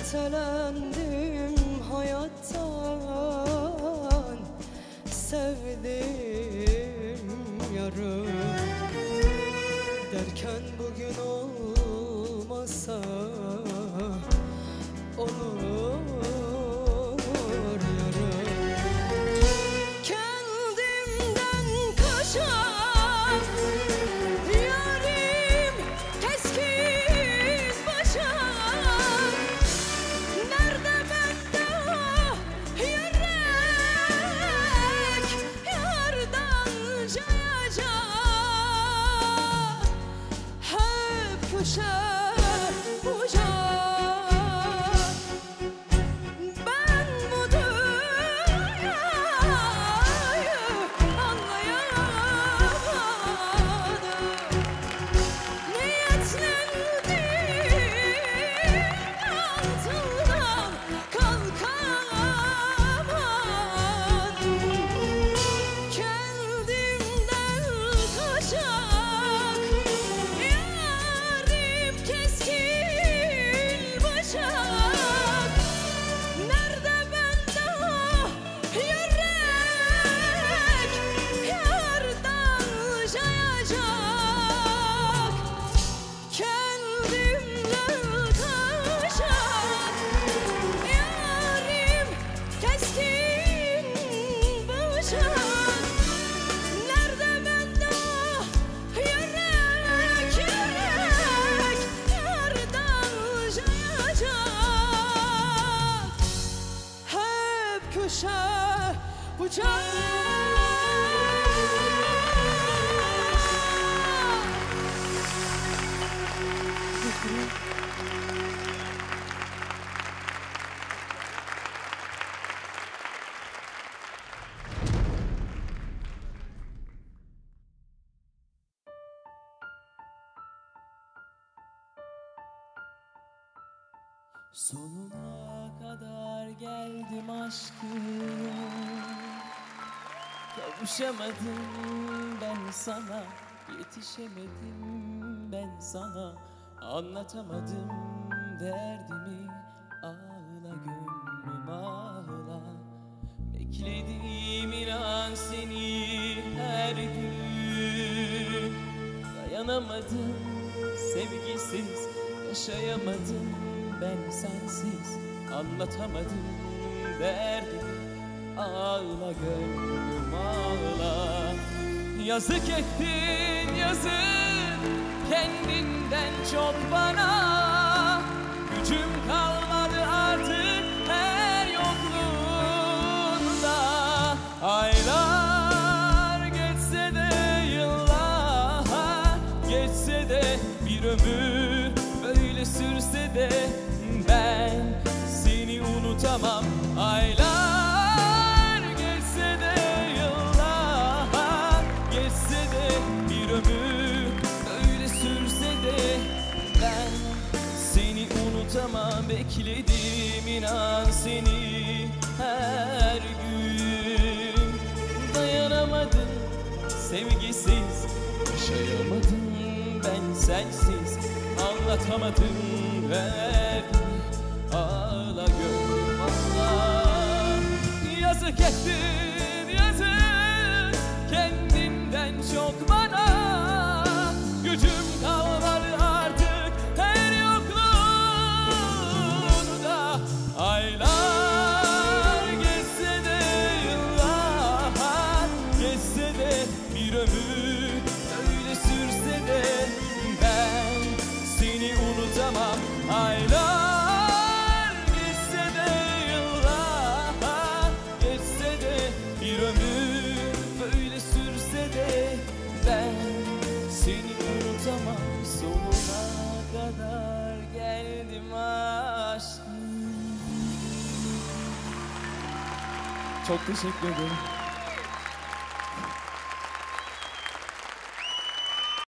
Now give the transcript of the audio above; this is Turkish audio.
Ertelendim hayattan, sevdim yarım derken bugün olmasa olur yarım. Kendimden kaçan yarim keskin başak, nerede bende yürek yardan cayacak, hep köşe bucak. Ben bu dünyayı anlayamadım, niyetlendim altından kalkamadım. Kendimden kaçak yarim keskin başak, nerede bende yürek yardan cayacak, kendimden kaçak yarim keskin başak, nerede bende yürek yardan cayacak, hep köşe bucak. Sonuna kadar geldim aşkım, kavuşamadım ben sana, yetişemedim ben sana, anlatamadım derdimi. Ağla gönlüm ağla, beklediğim inan seni her gün. Dayanamadım sevgisiz, yaşayamadım ben sensiz, anlatamadım derdimi. Ağla gönlüm ağla. Yazık ettin yazık, kendinden çok bana. Gücüm kalmadı artık her yokluğunda. Aylar geçse de yıllar geçse de bir ömür böyle sürse de ben seni unutamam. Aylar geçse de yıllar geçse de bir ömür böyle sürse de ben seni unutamam. Bekledim inan seni her gün. Dayanamadım sevgisiz, yaşayamadım ben sensiz, anlatamadım derdimi. Ağla gönlüm ağla. Yazık ettin yazık, kendinden çok bana. Gücüm kalmadı artık her yokluğunda. Aylar geçse de yıllar geçse de bir ömür öyle sürse de ben seni unutamam. Aylar geçse de yıllar geçse de bir ömür böyle sürse de ben seni unutamam. Sonuna kadar geldim aşkım. Çok teşekkür ederim.